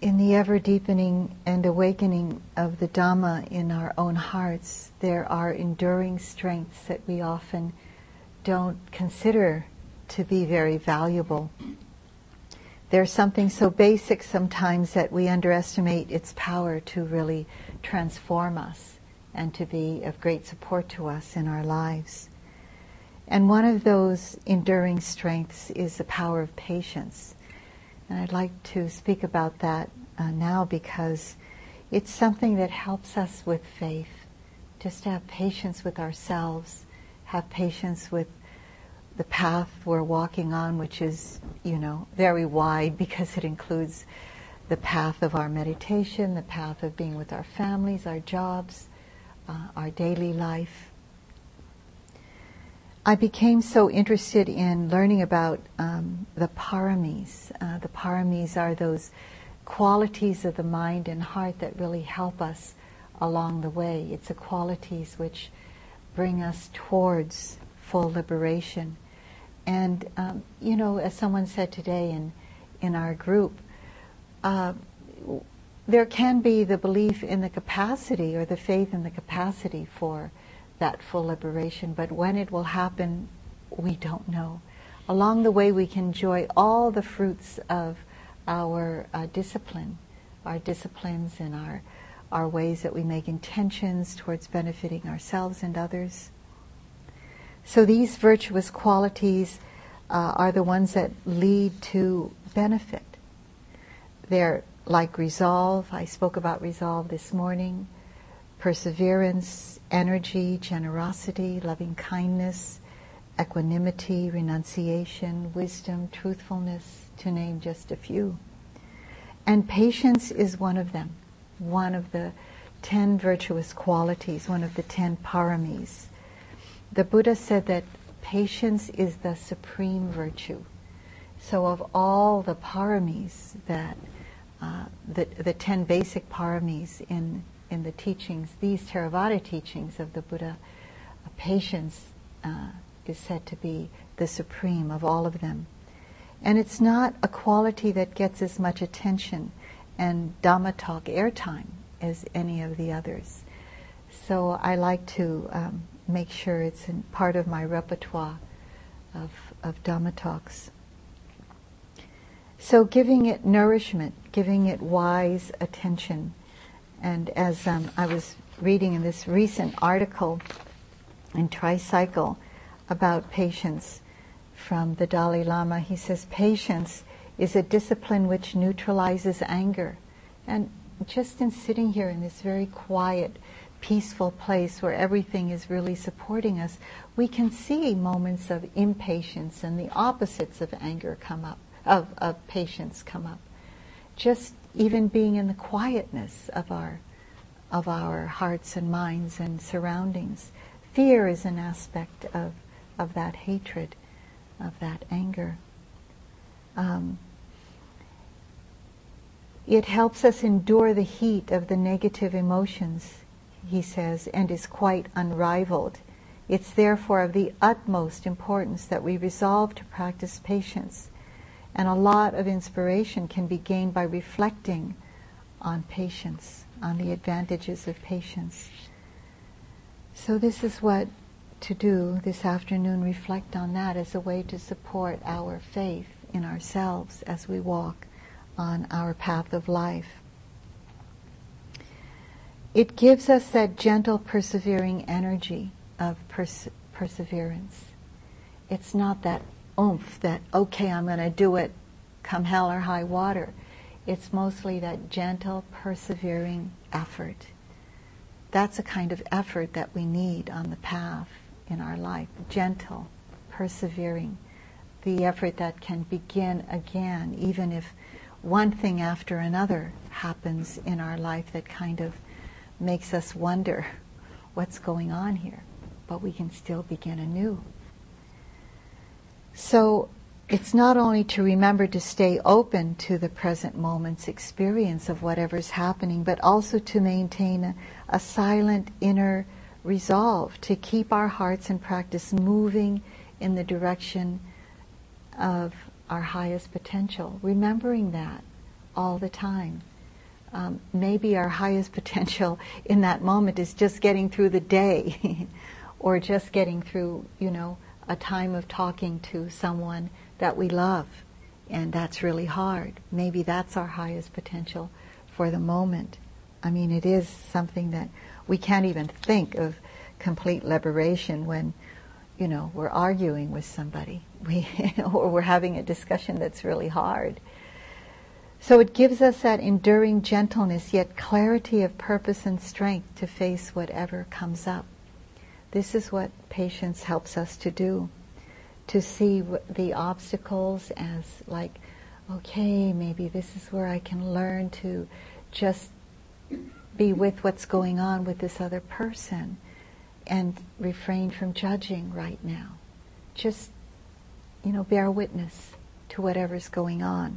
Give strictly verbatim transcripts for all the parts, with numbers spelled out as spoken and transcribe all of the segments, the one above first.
in the ever-deepening and awakening of the Dhamma in our own hearts, there are enduring strengths that we often don't consider to be very valuable. There's something so basic sometimes that we underestimate its power to really transform us and to be of great support to us in our lives. And one of those enduring strengths is the power of patience. And I'd like to speak about that uh, now because it's something that helps us with faith. Just to have patience with ourselves, have patience with the path we're walking on, which is, you know, very wide because it includes the path of our meditation, the path of being with our families, our jobs, uh, our daily life. I became so interested in learning about um, the paramis. Uh, the paramis are those qualities of the mind and heart that really help us along the way. It's the qualities which bring us towards full liberation. And, um, you know, as someone said today in, in our group, uh, there can be the belief in the capacity or the faith in the capacity for that full liberation, but when it will happen, we don't know. Along the way, we can enjoy all the fruits of our uh, discipline, our disciplines and our, our ways that we make intentions towards benefiting ourselves and others. So these virtuous qualities uh, are the ones that lead to benefit. They're like resolve. I spoke about resolve this morning. Perseverance, energy, generosity, loving kindness, equanimity, renunciation, wisdom, truthfulness, to name just a few. And patience is one of them, one of the ten virtuous qualities, one of the ten paramis. The Buddha said that patience is the supreme virtue. So of all the paramis, that uh, the, the ten basic paramis in in the teachings, these Theravada teachings of the Buddha, uh, patience uh, is said to be the supreme of all of them. And it's not a quality that gets as much attention and Dhamma talk airtime as any of the others. So I like to um, make sure it's in part of my repertoire of, of Dhamma talks. So giving it nourishment, giving it wise attention. And as um, I was reading in this recent article in Tricycle about patience from the Dalai Lama, he says, patience is a discipline which neutralizes anger. And just in sitting here in this very quiet, peaceful place where everything is really supporting us, we can see moments of impatience and the opposites of anger come up, of, of patience come up. Just even being in the quietness of our of our hearts and minds and surroundings. Fear is an aspect of of that hatred, of that anger. Um, it helps us endure the heat of the negative emotions, he says, and is quite unrivaled. It's therefore of the utmost importance that we resolve to practice patience. And a lot of inspiration can be gained by reflecting on patience, on the advantages of patience. So this is what to do this afternoon, reflect on that as a way to support our faith in ourselves as we walk on our path of life. It gives us that gentle, persevering energy of pers- perseverance. It's not that oomph, that, okay, I'm going to do it, come hell or high water. It's mostly that gentle, persevering effort. That's a kind of effort that we need on the path in our life. Gentle, persevering. The effort that can begin again, even if one thing after another happens in our life that kind of makes us wonder what's going on here. But we can still begin anew. So it's not only to remember to stay open to the present moment's experience of whatever's happening, but also to maintain a, a silent inner resolve to keep our hearts and practice moving in the direction of our highest potential, remembering that all the time, Um, maybe our highest potential in that moment is just getting through the day or just getting through, you know, a time of talking to someone that we love, and that's really hard. Maybe that's our highest potential for the moment. I mean, it is something that we can't even think of complete liberation when, you know, we're arguing with somebody, we or we're having a discussion that's really hard. So it gives us that enduring gentleness, yet clarity of purpose and strength to face whatever comes up. This is what patience helps us to do, to see the obstacles as like, okay, maybe this is where I can learn to just be with what's going on with this other person and refrain from judging right now. Just, you know, bear witness to whatever's going on.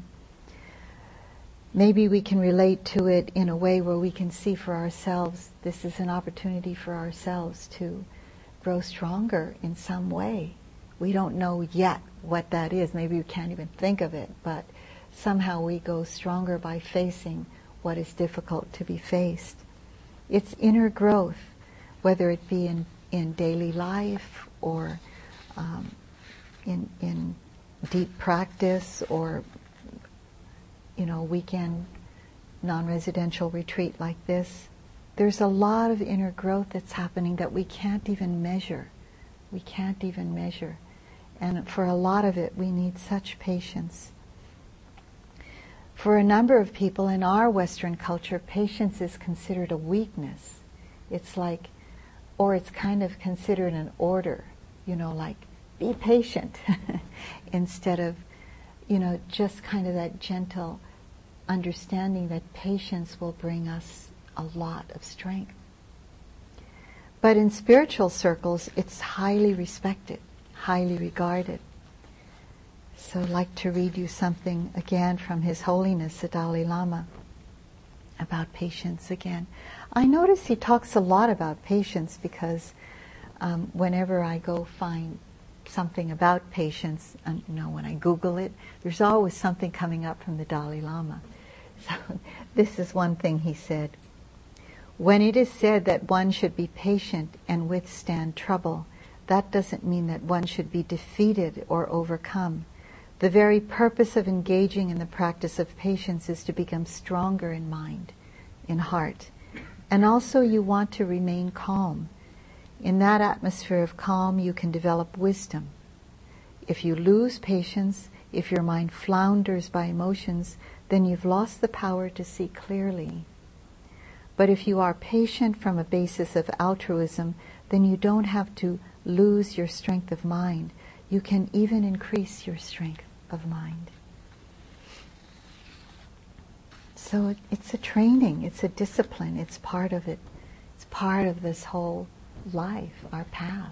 Maybe we can relate to it in a way where we can see for ourselves, this is an opportunity for ourselves to grow stronger in some way. We don't know yet what that is. Maybe we can't even think of it, but somehow we go stronger by facing what is difficult to be faced. It's inner growth, whether it be in, in daily life or um, in, in deep practice or, you know, weekend non-residential retreat like this. There's a lot of inner growth that's happening that we can't even measure. We can't even measure. And for a lot of it, we need such patience. For a number of people in our Western culture, patience is considered a weakness. It's like, or it's kind of considered an order, you know, like, be patient, instead of, you know, just kind of that gentle understanding that patience will bring us a lot of strength. But in spiritual circles, it's highly respected, highly regarded. So I'd like to read you something again from His Holiness the Dalai Lama about patience again. I notice he talks a lot about patience because um, whenever I go find something about patience, and, you know, when I Google it, there's always something coming up from the Dalai Lama. So this is one thing he said. When it is said that one should be patient and withstand trouble, that doesn't mean that one should be defeated or overcome. The very purpose of engaging in the practice of patience is to become stronger in mind, in heart. And also you want to remain calm. In that atmosphere of calm, you can develop wisdom. If you lose patience, if your mind flounders by emotions, then you've lost the power to see clearly. But if you are patient from a basis of altruism, then you don't have to lose your strength of mind. You can even increase your strength of mind. So it, it's a training, it's a discipline, it's part of it. It's part of this whole life, our path.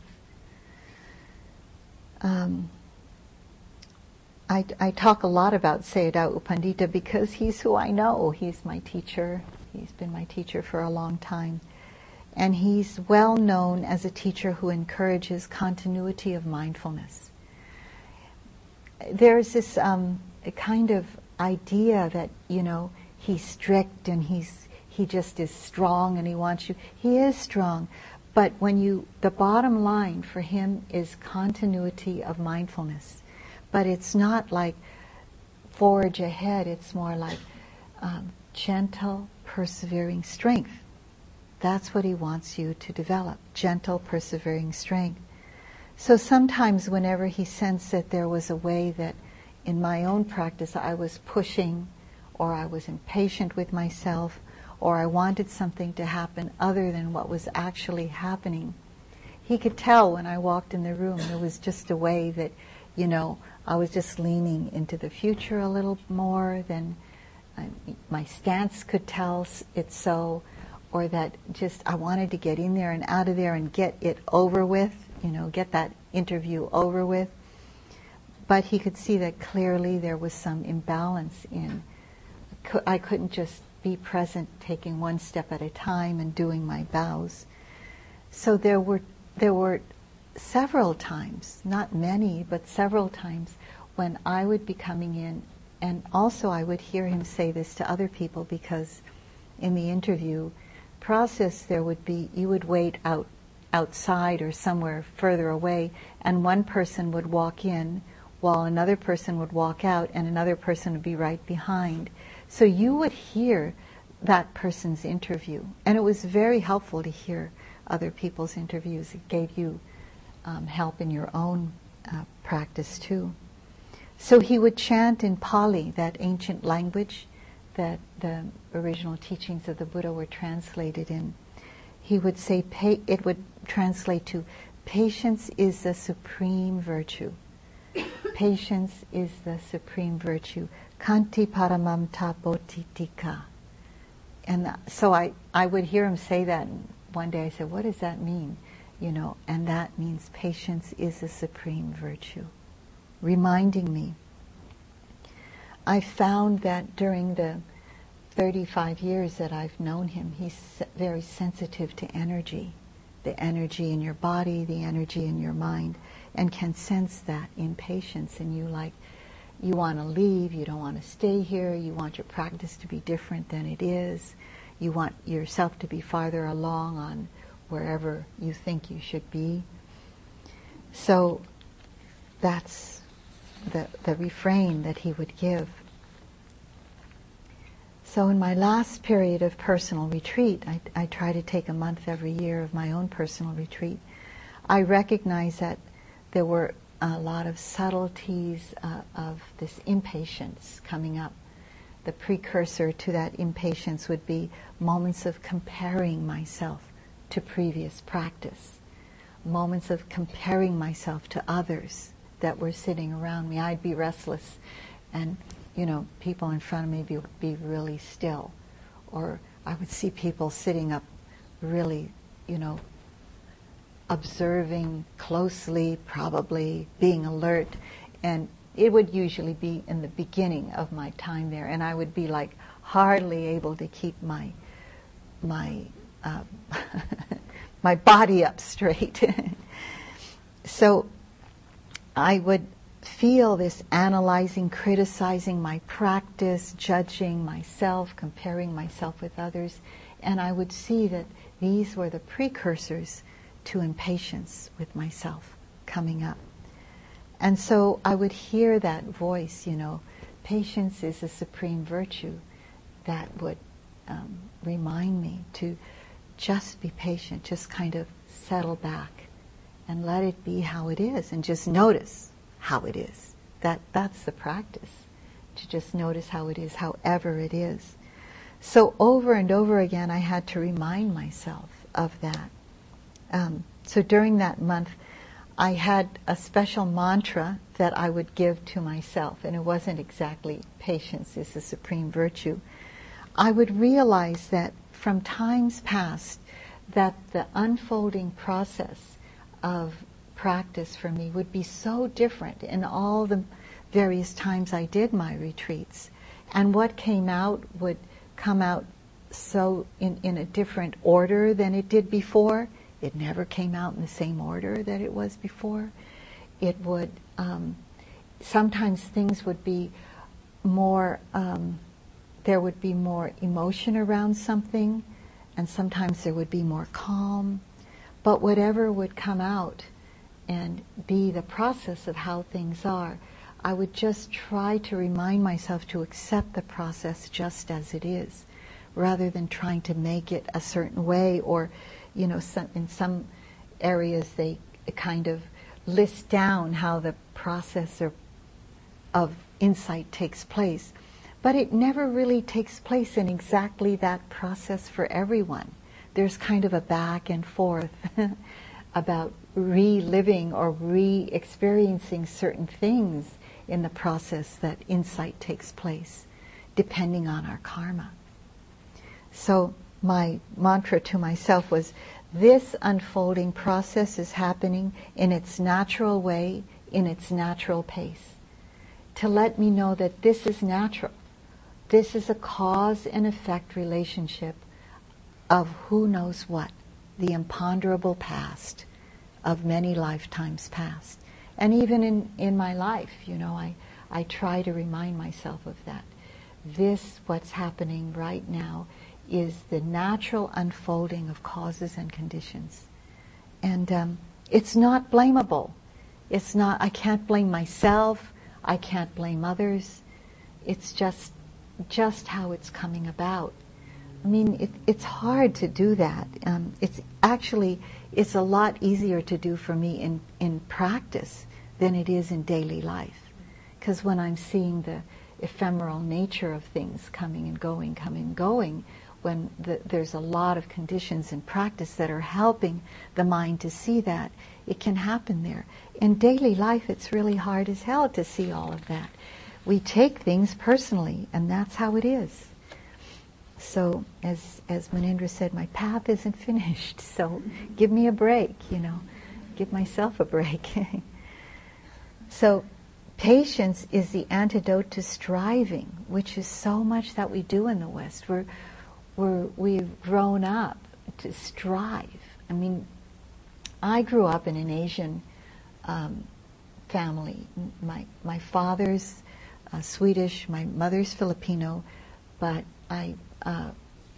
Um, I, I talk a lot about Sayadaw U Pandita because he's who I know. He's my teacher. He's been my teacher for a long time. And he's well known as a teacher who encourages continuity of mindfulness. There's this um, a kind of idea that, you know, he's strict and he's he just is strong and he wants you. He is strong. But when you, the bottom line for him is continuity of mindfulness. But it's not like forge ahead. It's more like um, gentle, persevering strength. That's what he wants you to develop, gentle, persevering strength. So sometimes whenever he sensed that there was a way that in my own practice I was pushing, or I was impatient with myself, or I wanted something to happen other than what was actually happening, he could tell when I walked in the room there was just a way that, you know, I was just leaning into the future a little more than I, my stance could tell it so, or that just I wanted to get in there and out of there and get it over with, you know, get that interview over with. But he could see that clearly there was some imbalance in, I couldn't just be present, taking one step at a time and doing my bows. So there were there were several times, not many, but several times when I would be coming in, and also I would hear him say this to other people because in the interview process, there would be, you would wait out outside or somewhere further away, and one person would walk in while another person would walk out, and another person would be right behind. So you would hear that person's interview, and it was very helpful to hear other people's interviews. It gave you um, help in your own uh, practice too. So he would chant in Pali, that ancient language that the original teachings of the Buddha were translated in. He would say, pa- it would translate to, patience is the supreme virtue. Patience is the supreme virtue. Kanti paramam tapotitika. And so I, I would hear him say that, and one day I said, what does that mean? You know, and that means patience is the supreme virtue. Reminding me. I found that during the thirty-five years that I've known him, he's very sensitive to energy, the energy in your body, the energy in your mind, and can sense that impatience in you, like you want to leave, you don't want to stay here, you want your practice to be different than it is, you want yourself to be farther along on wherever you think you should be. So that's the, the refrain that he would give. So in my last period of personal retreat, I, I try to take a month every year of my own personal retreat, I recognized that there were a lot of subtleties uh, of this impatience coming up. The precursor to that impatience would be moments of comparing myself to previous practice, moments of comparing myself to others that were sitting around me. I'd be restless, and you know, people in front of me be, be really still, or I would see people sitting up really, you know, observing closely, probably being alert, and it would usually be in the beginning of my time there, and I would be like hardly able to keep my my uh, my body up straight. So I would feel this analyzing, criticizing my practice, judging myself, comparing myself with others, and I would see that these were the precursors to impatience with myself coming up. And so I would hear that voice, you know, patience is a supreme virtue, that would um, remind me to just be patient, just kind of settle back and let it be how it is, and just notice how it is. That that's the practice, to just notice how it is, however it is. So over and over again, I had to remind myself of that. Um, so during that month, I had a special mantra that I would give to myself, and it wasn't exactly patience is the supreme virtue. I would realize that from times past, that the unfolding process of practice for me would be so different in all the various times I did my retreats, and what came out would come out so in, in a different order than it did before. It never came out in the same order that it was before. It would, um, sometimes things would be more, um, there would be more emotion around something, and sometimes there would be more calm. But whatever would come out and be the process of how things are, I would just try to remind myself to accept the process just as it is, rather than trying to make it a certain way, or, you know, some, in some areas they kind of list down how the process of, of insight takes place. But it never really takes place in exactly that process for everyone. There's kind of a back and forth about reliving or re-experiencing certain things in the process that insight takes place, depending on our karma. So my mantra to myself was, this unfolding process is happening in its natural way, in its natural pace, to let me know that this is natural. This is a cause and effect relationship of who knows what, the imponderable past of many lifetimes past. And even in, in my life, you know, I, I try to remind myself of that. This, what's happening right now, is the natural unfolding of causes and conditions. And um, it's not blamable. It's not, I can't blame myself, I can't blame others. It's just, just how it's coming about. I mean, it, it's hard to do that. Um, it's actually, it's a lot easier to do for me in, in practice than it is in daily life. Because when I'm seeing the ephemeral nature of things coming and going, coming and going, when the, there's a lot of conditions in practice that are helping the mind to see that, it can happen there. In daily life, it's really hard as hell to see all of that. We take things personally, and that's how it is. So, as as Munindra said, my path isn't finished, so give me a break, you know, give myself a break. So, patience is the antidote to striving, which is so much that we do in the West. We're, we're, we've grown up to strive. I mean, I grew up in an Asian um, family. My my father's uh, Swedish, my mother's Filipino, but I uh,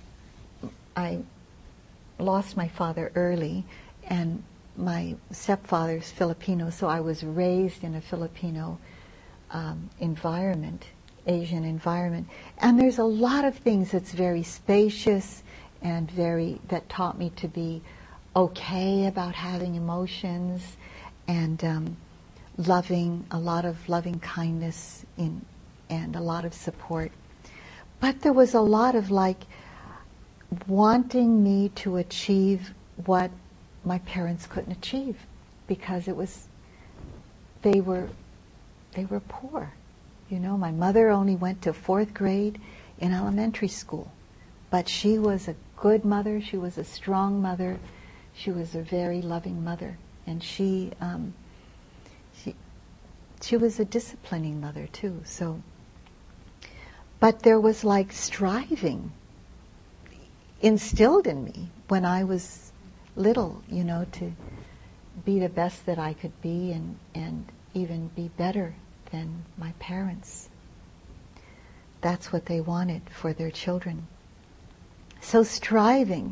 I lost my father early, and my stepfather's Filipino, so I was raised in a Filipino um, environment, Asian environment. And there's a lot of things that's very spacious and very, that taught me to be okay about having emotions and um, loving, a lot of loving kindness in, and a lot of support. But there was a lot of like wanting me to achieve what my parents couldn't achieve, because it was, they were, they were poor. You know, my mother only went to fourth grade in elementary school, but she was a good mother. She was a strong mother. She was a very loving mother, and she, um, she, she was a disciplining mother too. So, but there was like striving instilled in me when I was little, you know, to be the best that I could be, and, and even be better than my parents. That's what they wanted for their children. So striving,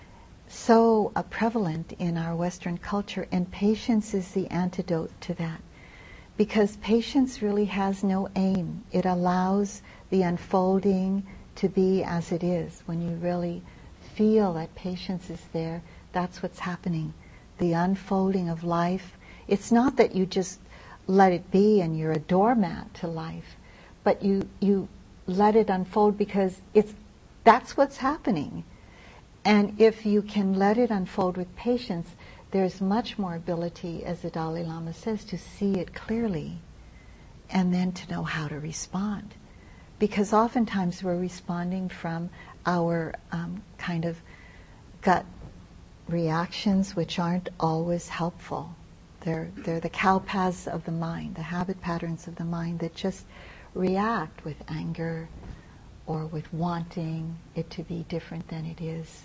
so uh, prevalent in our Western culture, and patience is the antidote to that. Because patience really has no aim. It allows the unfolding to be as it is. When you really feel that patience is there, that's what's happening. The unfolding of life. It's not that you just let it be and you're a doormat to life, but you you let it unfold because it's that's what's happening. And if you can let it unfold with patience, there's much more ability, as the Dalai Lama says, to see it clearly and then to know how to respond. Because oftentimes we're responding from our um, kind of gut reactions, which aren't always helpful. They're, they're the cow paths of the mind, the habit patterns of the mind that just react with anger or with wanting it to be different than it is.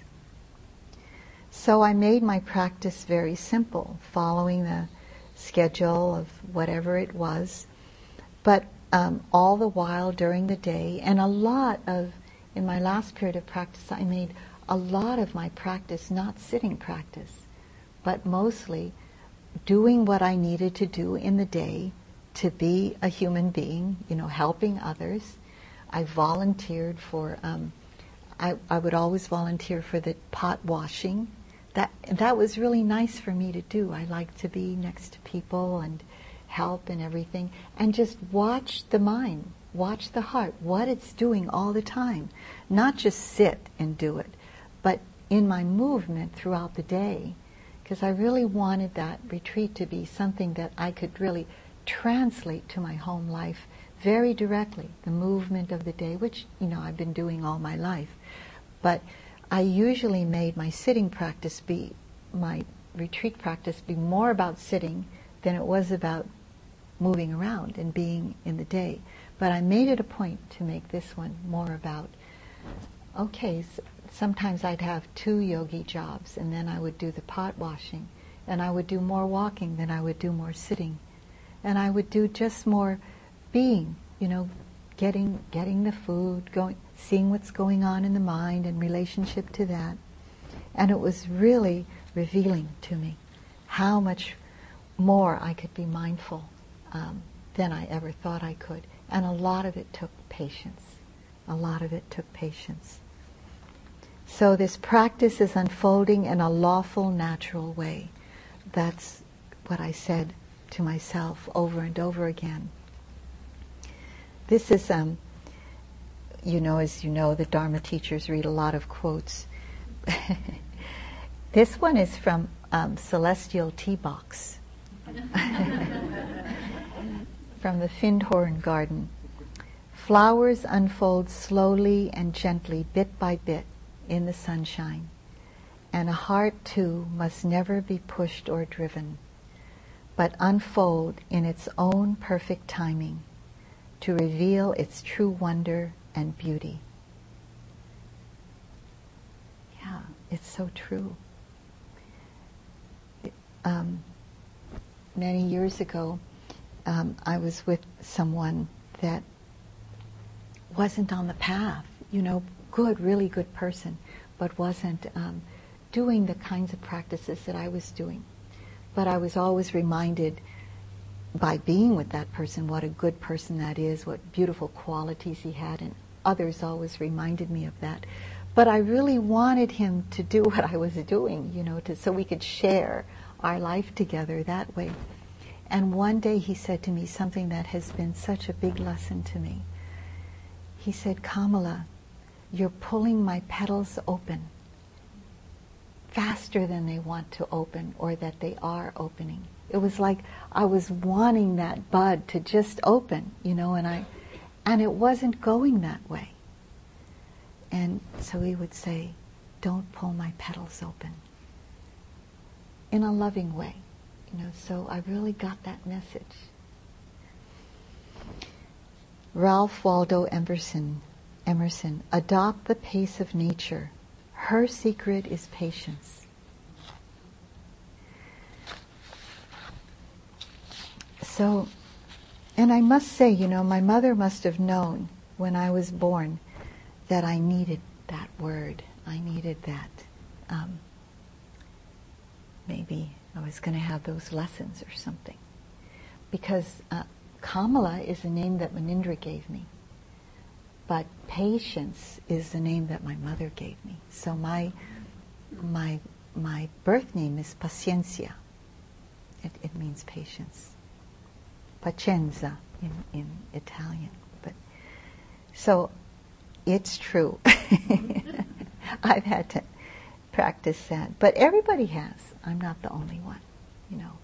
So I made my practice very simple, following the schedule of whatever it was, but um, all the while during the day, and a lot of, in my last period of practice, I made a lot of my practice not sitting practice, but mostly doing what I needed to do in the day to be a human being, you know, helping others. I volunteered for, um, I, I would always volunteer for the pot washing. That that was really nice for me to do. I like to be next to people and help and everything, and just watch the mind, watch the heart, what it's doing all the time. Not just sit and do it, but in my movement throughout the day, because I really wanted that retreat to be something that I could really translate to my home life very directly, the movement of the day, which, you know, I've been doing all my life. But I usually made my sitting practice be, my retreat practice be more about sitting than it was about moving around and being in the day. But I made it a point to make this one more about, okay, so sometimes I'd have two yogi jobs, and then I would do the pot washing, and I would do more walking than I would do more sitting. And I would do just more being, you know, getting getting the food, going, seeing what's going on in the mind in relationship to that. And it was really revealing to me how much more I could be mindful um, than I ever thought I could. And a lot of it took patience. A lot of it took patience. So this practice is unfolding in a lawful, natural way. That's what I said to myself over and over again. This is, um, you know, as you know, the Dharma teachers read a lot of quotes. This one is from um, Celestial Tea Box, from the Findhorn Garden. Flowers unfold slowly and gently, bit by bit, in the sunshine, and a heart too must never be pushed or driven, but unfold in its own perfect timing to reveal its true wonder and beauty. Yeah, it's so true. Um, many years ago, um, I was with someone that wasn't on the path, you know, good, really good person, but wasn't um, doing the kinds of practices that I was doing. But I was always reminded by being with that person what a good person that is, what beautiful qualities he had, and others always reminded me of that. But I really wanted him to do what I was doing, you know, to, so we could share our life together that way. And one day he said to me something that has been such a big lesson to me. He said, "Kamala, you're pulling my petals open faster than they want to open or that they are opening." It was like I was wanting that bud to just open, you know, and I, and it wasn't going that way. And so he would say, "Don't pull my petals open," in a loving way, you know. So I really got that message. Ralph Waldo Emerson, Emerson, adopt the pace of nature. Her secret is patience. So, and I must say, you know, my mother must have known when I was born that I needed that word. I needed that. Um, maybe I was going to have those lessons or something. Because uh, Kamala is a name that Munindra gave me. But patience is the name that my mother gave me. So my my my birth name is Paciencia. It, it means patience. Pazienza in, in Italian. But so it's true. I've had to practice that. But everybody has. I'm not the only one, you know.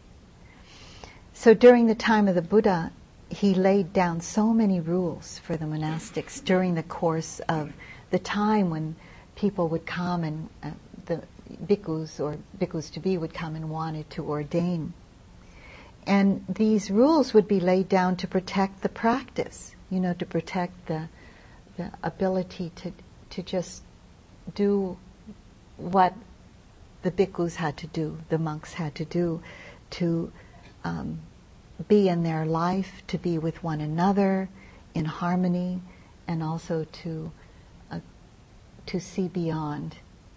So during the time of the Buddha, he laid down so many rules for the monastics during the course of the time when people would come and uh, the bhikkhus or bhikkhus to be would come and wanted to ordain. And these rules would be laid down to protect the practice, you know, to protect the the ability to to just do what the bhikkhus had to do, the monks had to do, to um, be in their life, to be with one another in harmony, and also to uh, to see beyond,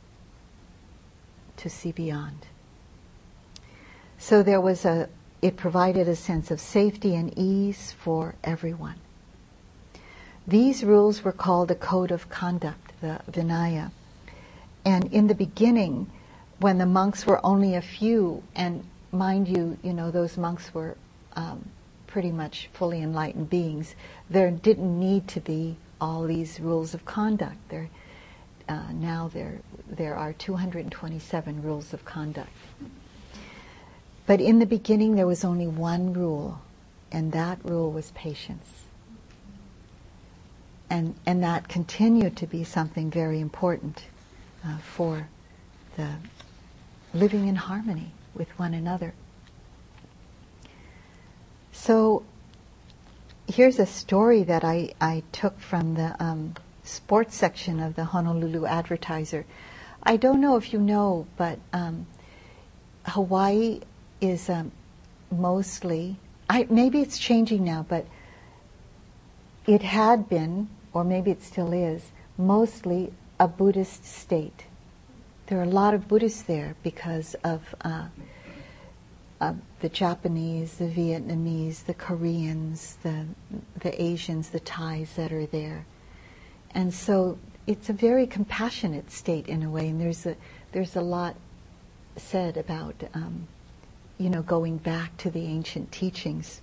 to see beyond. So there was a, it provided a sense of safety and ease for everyone. These rules were called a code of conduct, the Vinaya. And in the beginning, when the monks were only a few, and mind you, you know, those monks were um, pretty much fully enlightened beings, there didn't need to be all these rules of conduct. There, uh, now there there are two hundred twenty-seven rules of conduct. But in the beginning, there was only one rule, and that rule was patience. And and that continued to be something very important uh, for the living in harmony with one another. So here's a story that I, I took from the um, sports section of the Honolulu Advertiser. I don't know if you know, but um, Hawaii is um, mostly, I, maybe it's changing now, but it had been, or maybe it still is, mostly a Buddhist state. There are a lot of Buddhists there because of, uh, of the Japanese, the Vietnamese, the Koreans, the the Asians, the Thais that are there. And so it's a very compassionate state in a way, and there's a there's a lot said about um, you know, going back to the ancient teachings.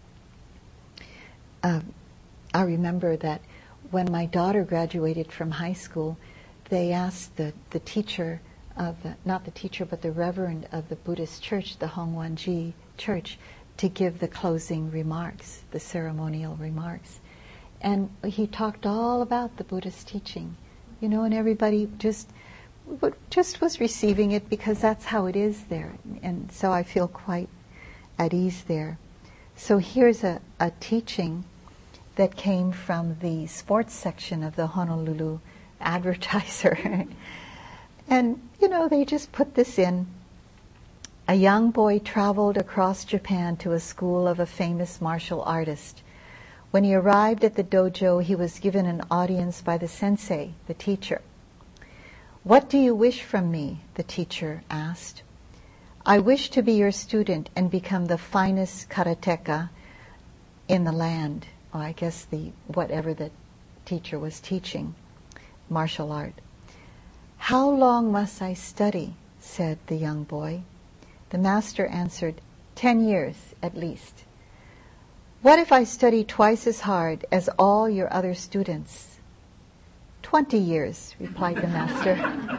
Uh, I remember that when my daughter graduated from high school, they asked the, the teacher of the, not the teacher, but the reverend of the Buddhist church, the Hongwanji church, to give the closing remarks, the ceremonial remarks. And he talked all about the Buddhist teaching, you know, and everybody just just was receiving it because that's how it is there. And so I feel quite at ease there. So here's a, a teaching that came from the sports section of the Honolulu Advertiser. And, you know, they just put this in. A young boy traveled across Japan to a school of a famous martial artist. When he arrived at the dojo, he was given an audience by the sensei, the teacher. "What do you wish from me?" the teacher asked. "I wish to be your student and become the finest karateka in the land." Or I guess the whatever the teacher was teaching, martial art. "How long must I study?" said the young boy. The master answered, ten years at least." "What if I study twice as hard as all your other students?" Twenty years, replied the master.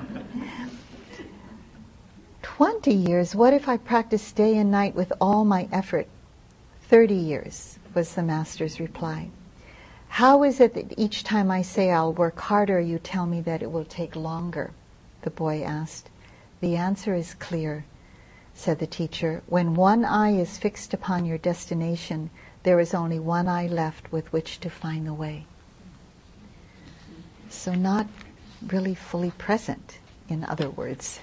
Twenty years? What if I practice day and night with all my effort? Thirty years, was the master's reply. How is it that each time I say I'll work harder, you tell me that it will take longer? The boy asked. The answer is clear, said the teacher. When one eye is fixed upon your destination, there is only one eye left with which to find the way. So not really fully present, in other words.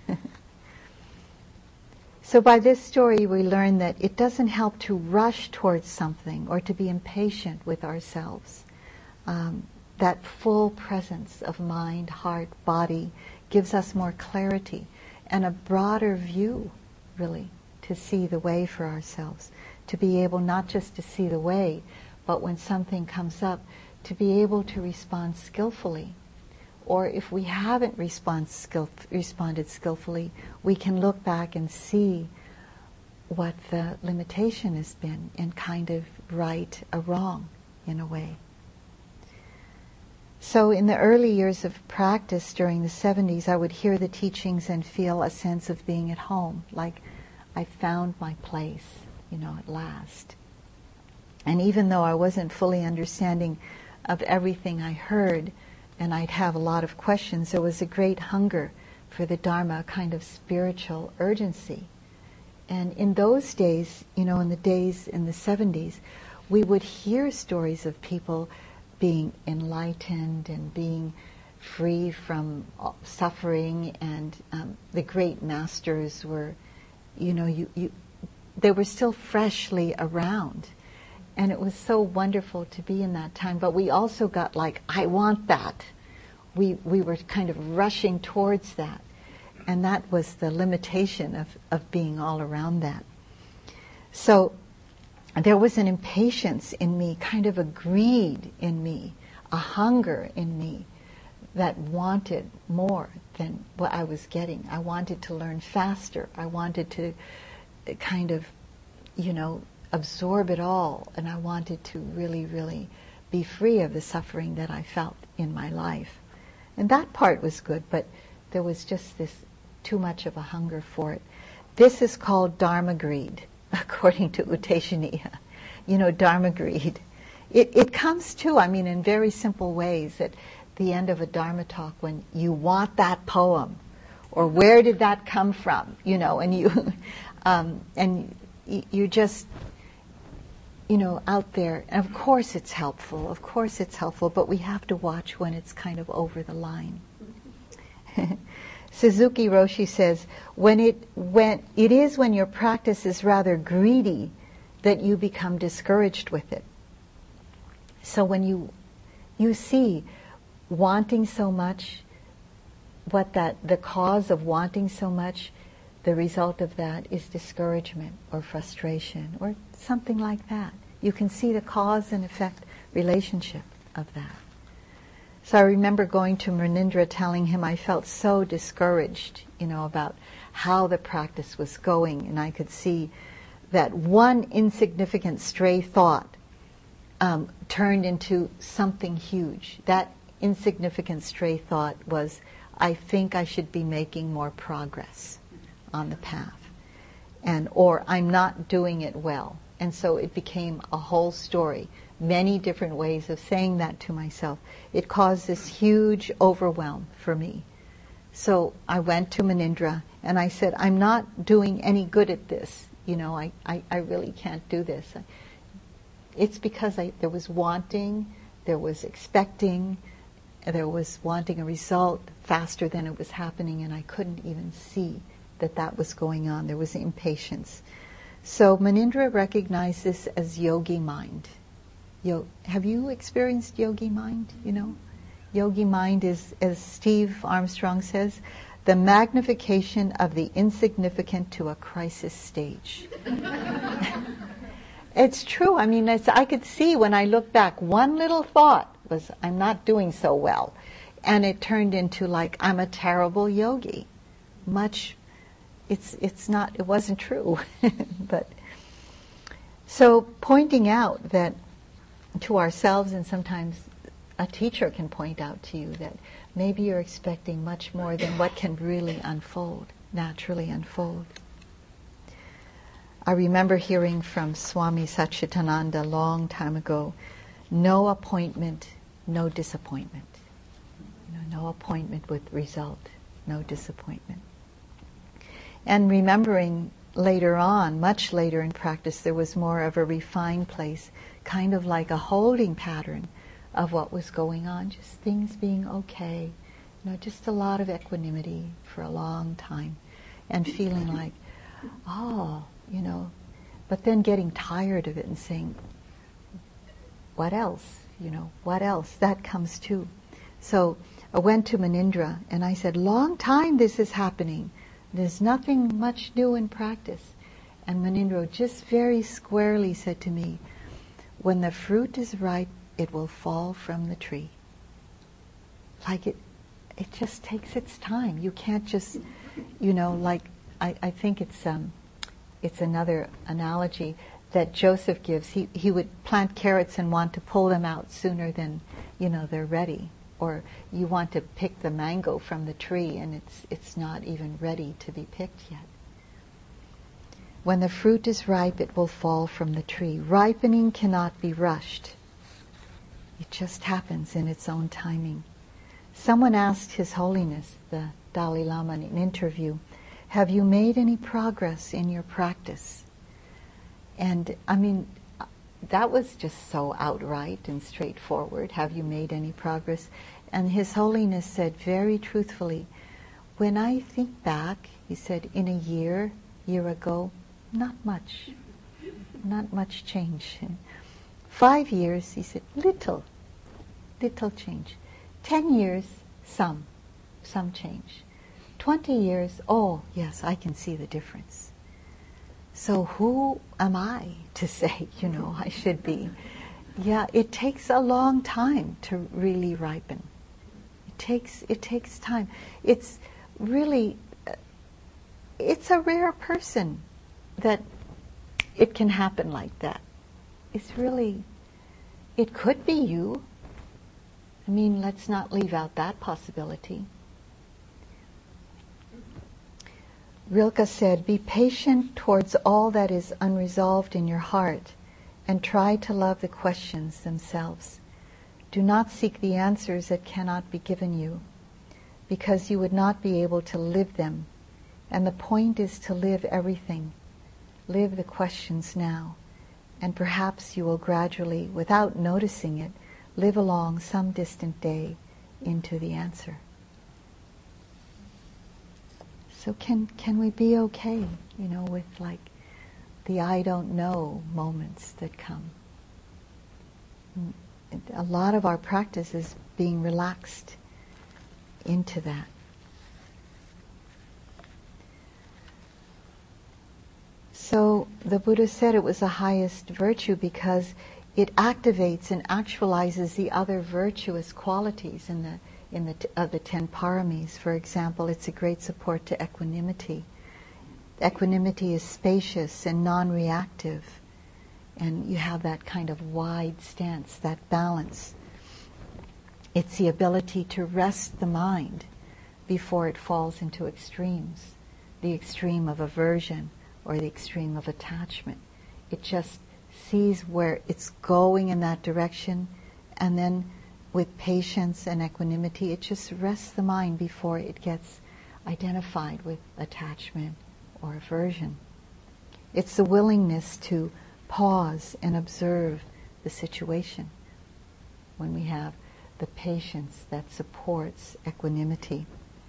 So by this story we learn that it doesn't help to rush towards something or to be impatient with ourselves. Um, that full presence of mind, heart, body gives us more clarity and a broader view, really, to see the way for ourselves. To be able not just to see the way, but when something comes up, to be able to respond skillfully. Or if we haven't respond skill, responded skillfully, we can look back and see what the limitation has been and kind of right a wrong in a way. So in the early years of practice during the seventies, I would hear the teachings and feel a sense of being at home, like I found my place, you know, at last. And even though I wasn't fully understanding of everything I heard, and I'd have a lot of questions, there was a great hunger for the Dharma, a kind of spiritual urgency. And in those days, you know, in the days in the seventies, we would hear stories of people being enlightened and being free from suffering, and um, the great masters were, you know, you, you, they were still freshly around. And it was so wonderful to be in that time. But we also got like, I want that. We we were kind of rushing towards that. And that was the limitation of, of being all around that. So there was an impatience in me, kind of a greed in me, a hunger in me that wanted more than what I was getting. I wanted to learn faster. I wanted to kind of, you know, absorb it all, and I wanted to really, really be free of the suffering that I felt in my life. And that part was good, but there was just this too much of a hunger for it. This is called Dharma greed, according to U Tejaniya. You know, Dharma greed. It, it comes too, I mean, in very simple ways at the end of a Dharma talk when you want that poem, or where did that come from, you know, and you, um, and you just, you know, out there. And of course it's helpful, of course it's helpful, but we have to watch when it's kind of over the line. Suzuki Roshi says, when it when it is when your practice is rather greedy that you become discouraged with it. So when you you see wanting so much, what that the cause of wanting so much, the result of that is discouragement or frustration or something like that. You can see the cause and effect relationship of that. So I remember going to Munindra, telling him I felt so discouraged, you know, about how the practice was going, and I could see that one insignificant stray thought um, turned into something huge. That insignificant stray thought was, I think I should be making more progress on the path, and or I'm not doing it well. And so it became a whole story, many different ways of saying that to myself. It caused this huge overwhelm for me. So I went to Munindra and I said, I'm not doing any good at this. You know, I, I, I really can't do this. It's because I, there was wanting, there was expecting, there was wanting a result faster than it was happening, and I couldn't even see that that was going on. There was impatience. So Munindra recognized this as yogi mind. Yo, have you experienced yogi mind? You know, yogi mind is, as Steve Armstrong says, the magnification of the insignificant to a crisis stage. It's true. I mean, it's, I could see when I look back, one little thought was, I'm not doing so well. And it turned into like, I'm a terrible yogi. Much, it's it's not, it wasn't true. But so pointing out that to ourselves, and sometimes a teacher can point out to you that maybe you're expecting much more than what can really unfold, naturally unfold. I remember hearing from Swami Satchidananda a long time ago, no appointment, no disappointment. You know, no appointment with result, no disappointment. And remembering later on, much later in practice, there was more of a refined place, kind of like a holding pattern of what was going on, just things being okay, you know, just a lot of equanimity for a long time, and feeling like, oh, you know, but then getting tired of it and saying, what else? You know, what else? That comes too. So I went to Munindra and I said, long time this is happening. There's nothing much new in practice. And Munindra just very squarely said to me, when the fruit is ripe, it will fall from the tree. Like it, it just takes its time. You can't just, you know, like, I, I think it's um, it's another analogy that Joseph gives. He he would plant carrots and want to pull them out sooner than, you know, they're ready. Or you want to pick the mango from the tree and it's it's not even ready to be picked yet. When the fruit is ripe, it will fall from the tree. Ripening cannot be rushed. It just happens in its own timing. Someone asked His Holiness, the Dalai Lama, in an interview, have you made any progress in your practice? And I mean, that was just so outright and straightforward. Have you made any progress? And His Holiness said very truthfully, when I think back, he said, in a year, year ago, not much. Not much change. Five years, he said, little. Little change. Ten years, some. Some change. Twenty years, oh, yes, I can see the difference. So who am I to say, you know, I should be? Yeah, it takes a long time to really ripen. It takes it takes time. It's really, uh, it's a rare person that it can happen like that. It's really, it could be you. I mean, let's not leave out that possibility. Rilke said, be patient towards all that is unresolved in your heart and try to love the questions themselves. Do not seek the answers that cannot be given you, because you would not be able to live them. And the point is to live everything. Live the questions now, and perhaps you will gradually, without noticing it, live along some distant day into the answer. So can can we be okay, you know, with like the I don't know moments that come? a lot of our practice is being relaxed into that. So the Buddha said it was the highest virtue because it activates and actualizes the other virtuous qualities in the in the t- of the ten paramis. For example, it's a great support to equanimity. Equanimity is spacious and non-reactive, and you have that kind of wide stance, that balance. It's the ability to rest the mind before it falls into extremes, the extreme of aversion or the extreme of attachment. It just sees where it's going in that direction, and then with patience and equanimity, it just rests the mind before it gets identified with attachment or aversion. It's the willingness to pause and observe the situation when we have the patience that supports equanimity.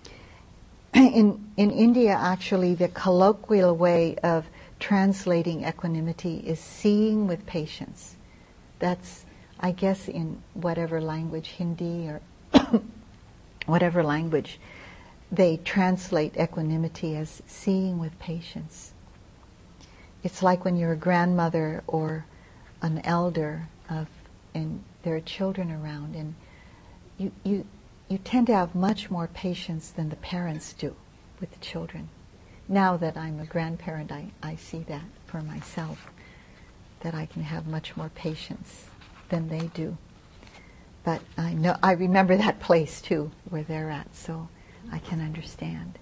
In, in India, actually, the colloquial way of translating equanimity is seeing with patience. That's, I guess, in whatever language, Hindi or whatever language, they translate equanimity as seeing with patience. It's like when you're a grandmother or an elder of, and there are children around, and you, you, you tend to have much more patience than the parents do with the children. Now that I'm a grandparent, I, I see that for myself, that I can have much more patience than they do. But I know I remember that place too, where they're at, so I can understand.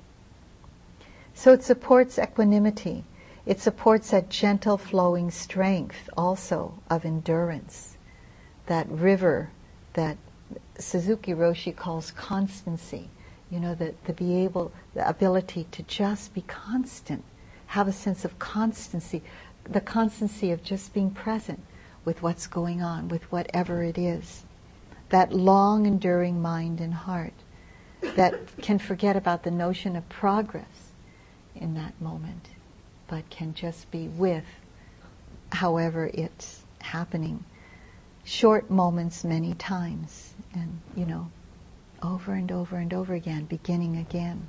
So it supports equanimity. It supports that gentle flowing strength also of endurance, that river that Suzuki Roshi calls constancy. You know, the, the be able, the ability to just be constant, have a sense of constancy, the constancy of just being present with what's going on, with whatever it is. That long enduring mind and heart that can forget about the notion of progress in that moment, but can just be with however it's happening. Short moments many times, and, you know, over and over and over again, beginning again.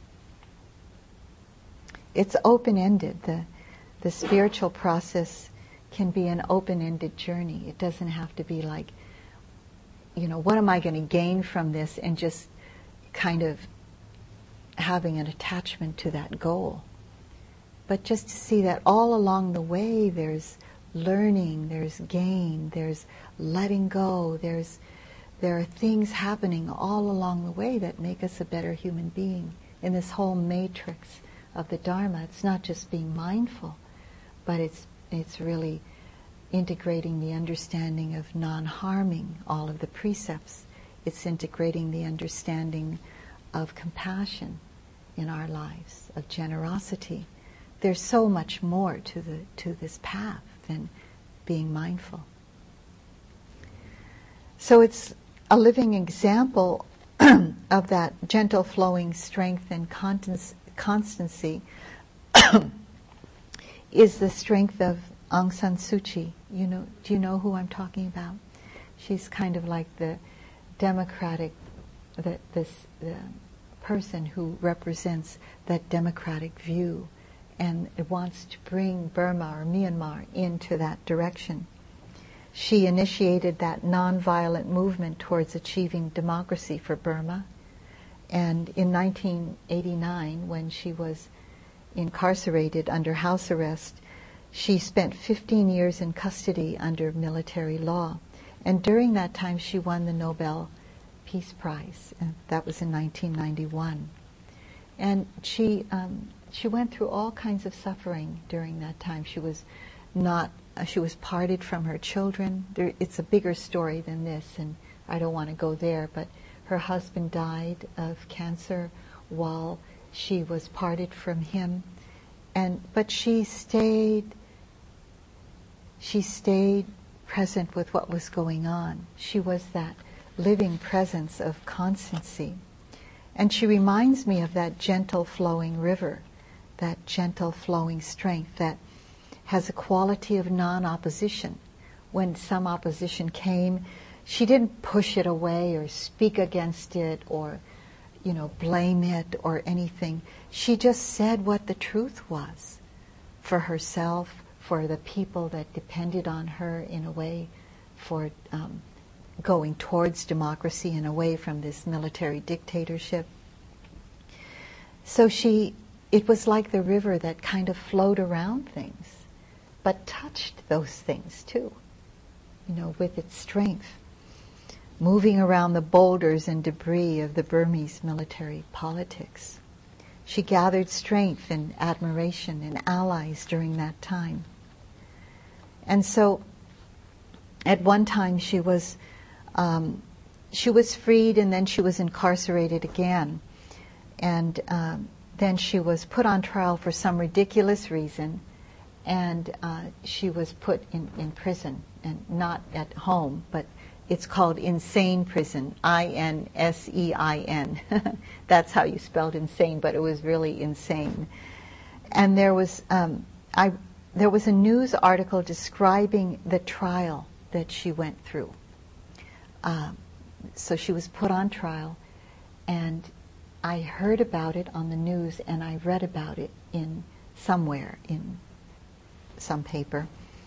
It's open-ended. The, the spiritual process can be an open-ended journey. It doesn't have to be like, you know, what am I going to gain from this, and just kind of having an attachment to that goal. But just to see that all along the way there's learning, there's gain, there's letting go, there's there are things happening all along the way that make us a better human being in this whole matrix of the Dharma. It's not just being mindful, but it's it's really integrating the understanding of non-harming, all of the precepts. It's integrating the understanding of compassion in our lives, of generosity. There's so much more to the to this path than being mindful. So it's a living example of that gentle flowing strength and constancy is the strength of Aung San Suu Kyi. You know, do you know who I'm talking about? She's kind of like the democratic, the, this the person who represents that democratic view, and it wants to bring Burma or Myanmar into that direction. She initiated that nonviolent movement towards achieving democracy for Burma. And in nineteen eighty-nine, when she was incarcerated under house arrest, she spent fifteen years in custody under military law. And during that time, she won the Nobel Peace Prize. And that was in nineteen ninety-one. And she um, she went through all kinds of suffering during that time. She was not Uh, she was parted from her children. There, it's a bigger story than this, and I don't want to go there, but her husband died of cancer while she was parted from him. And but she stayed she stayed present with what was going on. She was that living presence of constancy. And she reminds me of that gentle flowing river, that gentle flowing strength that has a quality of non-opposition. When some opposition came, she didn't push it away or speak against it or, you know, blame it or anything. She just said what the truth was for herself, for the people that depended on her in a way, for um, going towards democracy and away from this military dictatorship. So she, it was like the river that kind of flowed around things, but touched those things too, you know, with its strength, moving around the boulders and debris of the Burmese military politics. She gathered strength and admiration and allies during that time. And so, at one time she was, um, she was freed, and then she was incarcerated again. And um, then she was put on trial for some ridiculous reason, and uh, she was put in, in prison, and not at home, but it's called insane prison, I N S E I N. That's how you spelled insane, but it was really insane. And there was, um, I, there was a news article describing the trial that she went through. Uh, so she was put on trial, and I heard about it on the news, and I read about it in somewhere, in some paper.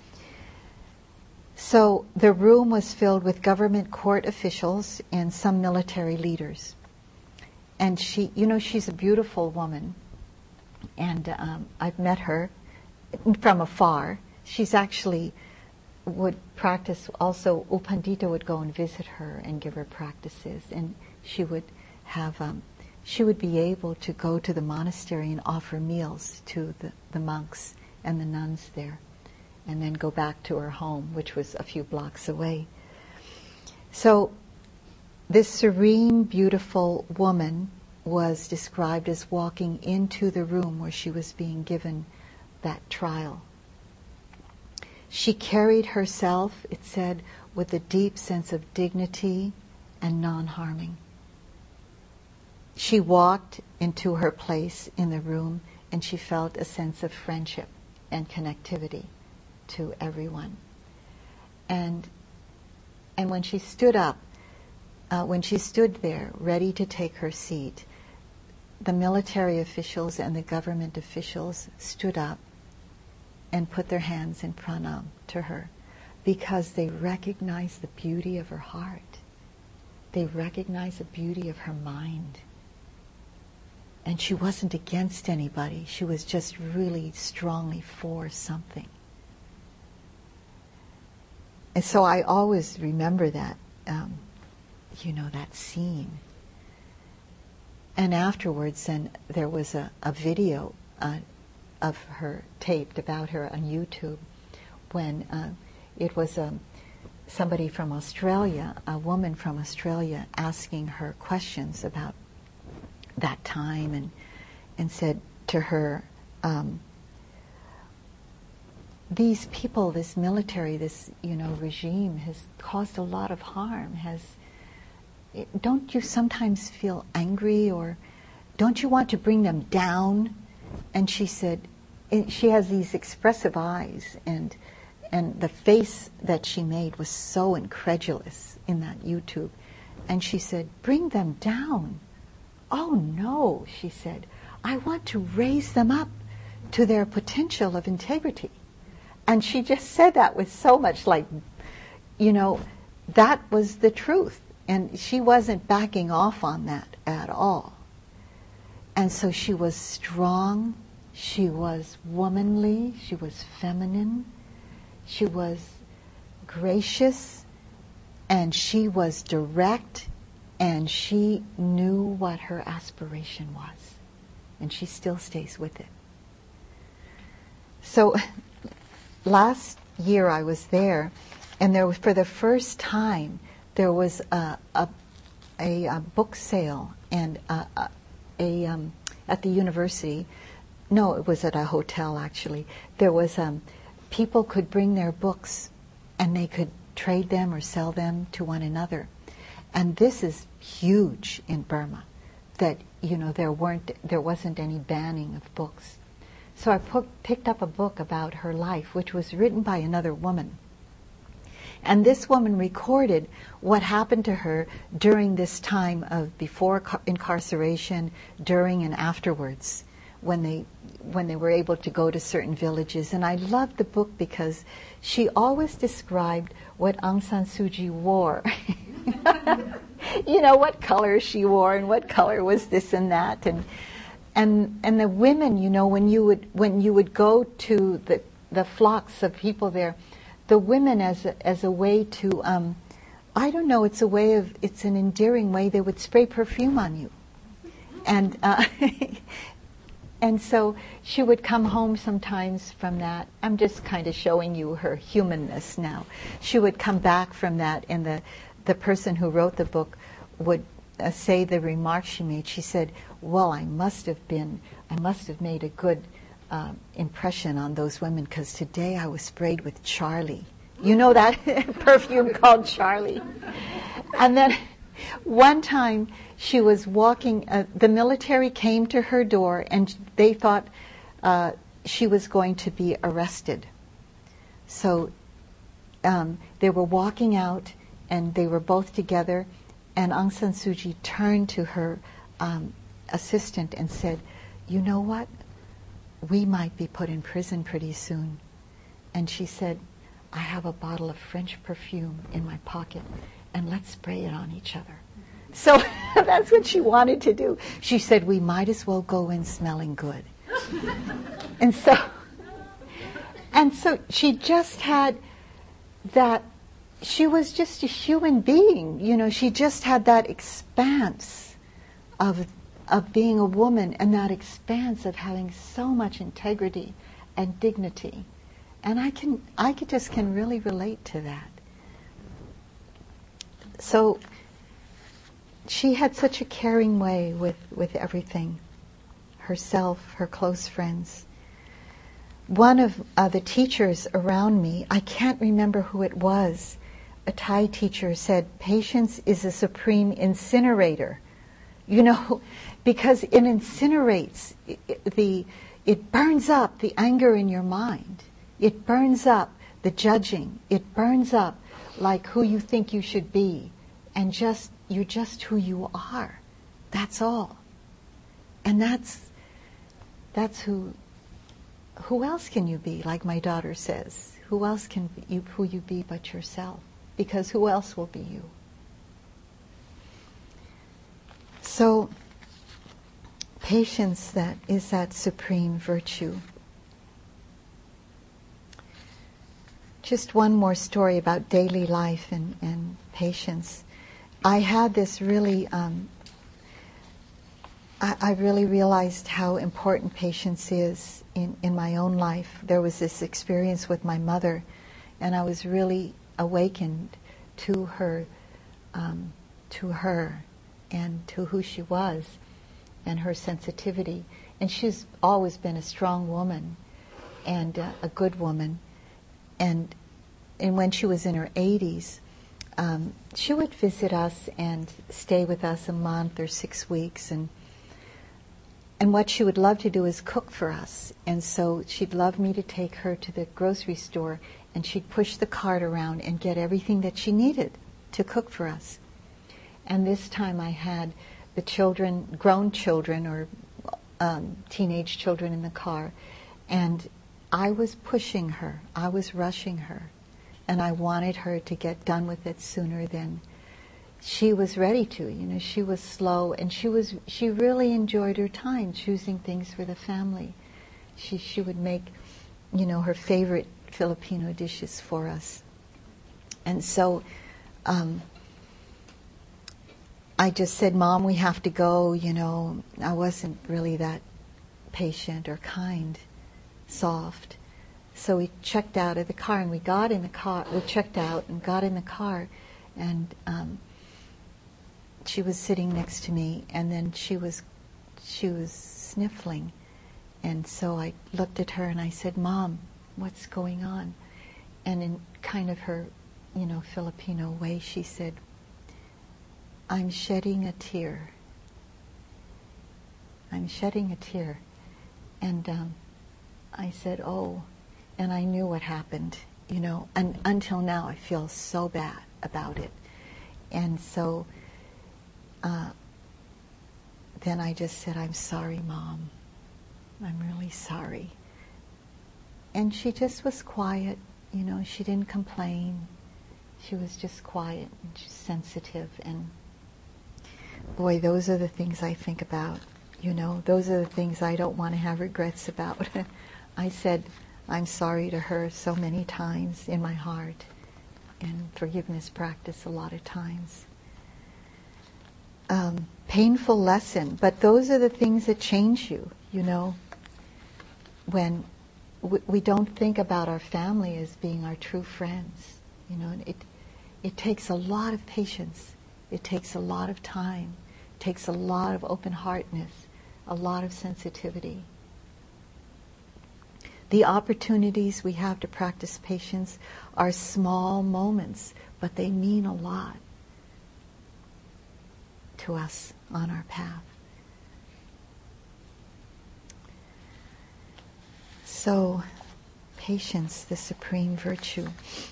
So the room was filled with government court officials and some military leaders. And she, you know, she's a beautiful woman. And um, I've met her from afar. She's actually would practice also. U Pandita would go and visit her and give her practices. And she would have, um, she would be able to go to the monastery and offer meals to the, the monks and the nuns there, and then go back to her home, which was a few blocks away. So this serene, beautiful woman was described as walking into the room where she was being given that trial. She carried herself, it said, with a deep sense of dignity and non-harming. She walked into her place in the room, and she felt a sense of friendship and connectivity to everyone. And and when she stood up, uh, when she stood there ready to take her seat, the military officials and the government officials stood up and put their hands in pranam to her, because they recognized the beauty of her heart. They recognized the beauty of her mind. And she wasn't against anybody. She was just really strongly for something. And so I always remember that, um, you know, that scene. And afterwards, then there was a, a video uh, of her taped about her on YouTube, when uh, it was um, somebody from Australia, a woman from Australia, asking her questions about that time, and and said to her, um, these people, this military, this, you know, regime has caused a lot of harm. Has it, don't you sometimes feel angry, or don't you want to bring them down? And she said, it, she has these expressive eyes, and and the face that she made was so incredulous in that YouTube. And she said, bring them down. Oh no, she said, I want to raise them up to their potential of integrity. And she just said that with so much, like, you know, that was the truth. And she wasn't backing off on that at all. And so she was strong, she was womanly, she was feminine, she was gracious, and she was direct, and she knew what her aspiration was. And she still stays with it. So last year I was there, and there was, for the first time, there was a a, a, a book sale and a, a, a um, at the university. No, it was at a hotel actually. There was um, people could bring their books, and they could trade them or sell them to one another. And this is huge in Burma, that, you know, there weren't there wasn't any banning of books. So I put, picked up a book about her life, which was written by another woman. And this woman recorded what happened to her during this time of before car- incarceration, during and afterwards, when they when they were able to go to certain villages. And I loved the book because she always described what Aung San Suu Kyi wore. You know, what color she wore and what color was this and that. And and and the women, you know, when you would when you would go to the the flocks of people there, the women as a, as a way to um, I don't know, it's a way of it's an endearing way. They would spray perfume on you. And uh, And so she would come home sometimes from that. I'm just kind of showing you her humanness now. She would come back from that, and the, the person who wrote the book would uh, say the remark she made. She said, well, I must have been, I must have made a good uh, impression on those women, because today I was sprayed with Charlie. You know that perfume called Charlie? And then one time she was walking, uh, the military came to her door, and they thought uh, she was going to be arrested. So um, they were walking out, and they were both together, and Aung San Suu Kyi turned to her um, assistant and said, you know what? We might be put in prison pretty soon. And she said, I have a bottle of French perfume in my pocket, and let's spray it on each other. So that's what she wanted to do. She said, we might as well go in smelling good. And so, and so she just had that, she was just a human being, you know, she just had that expanse of, of being a woman, and that expanse of having so much integrity and dignity. And I can, I could just can really relate to that. So she had such a caring way with, with everything, herself, her close friends. One of uh, the teachers around me, I can't remember who it was, a Thai teacher said, patience is a supreme incinerator. You know, because it incinerates, it, the, it burns up the anger in your mind. It burns up the judging. It burns up like who you think you should be. And just, you're just who you are. That's all. And that's, that's who, who else can you be? Like my daughter says, who else can you, who you be but yourself? Because who else will be you? So, patience, that is that supreme virtue. Just one more story about daily life and, and patience. I had this really, um, I, I really realized how important patience is in, in my own life. There was this experience with my mother, and I was really awakened to her, um, to her, and to who she was, and her sensitivity. And she's always been a strong woman, and uh, a good woman. And and when she was in her eighties, um, she would visit us and stay with us a month or six weeks. And and what she would love to do is cook for us. And so she'd love me to take her to the grocery store, and she'd push the cart around and get everything that she needed to cook for us. And this time I had the children, grown children or um, teenage children in the car, and I was pushing her, I was rushing her, and I wanted her to get done with it sooner than she was ready to. You know, she was slow, and she was she really enjoyed her time choosing things for the family. She she would make, you know, her favorite Filipino dishes for us. And so um, I just said, Mom, we have to go, you know. I wasn't really that patient or kind, soft. So we checked out of the car, and we got in the car. We checked out and got in the car, and um, she was sitting next to me, and then she was she was sniffling, and so I looked at her and I said, Mom, what's going on? And in kind of her, you know, Filipino way, she said, I'm shedding a tear. I'm shedding a tear. And um, I said, oh, and I knew what happened. you know, and until now I feel so bad about it. And so uh, then I just said, I'm sorry, Mom. I'm really sorry. And she just was quiet, you know, she didn't complain. She was just quiet and she's sensitive. And boy, those are the things I think about, you know, those are the things I don't want to have regrets about. I said, I'm sorry to her so many times in my heart, and forgiveness practice a lot of times. Um, painful lesson, but those are the things that change you, you know. When we, we don't think about our family as being our true friends, you know, and it it takes a lot of patience, it takes a lot of time, it takes a lot of open-heartedness, a lot of sensitivity. The opportunities we have to practice patience are small moments, but they mean a lot to us on our path. So, patience, the supreme virtue.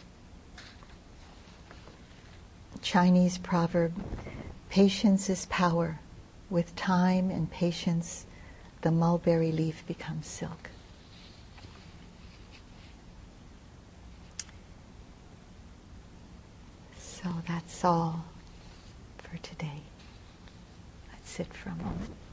Chinese proverb, patience is power. With time and patience, the mulberry leaf becomes silk. So that's all for today. Let's sit for a moment.